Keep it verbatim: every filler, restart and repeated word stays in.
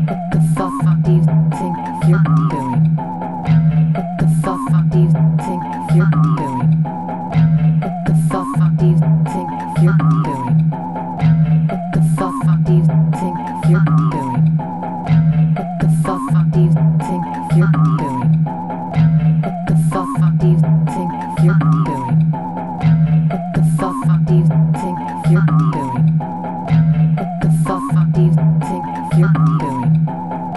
What the fuck do you think you're doing? What the fuck do you think you're doing? What the fuck do you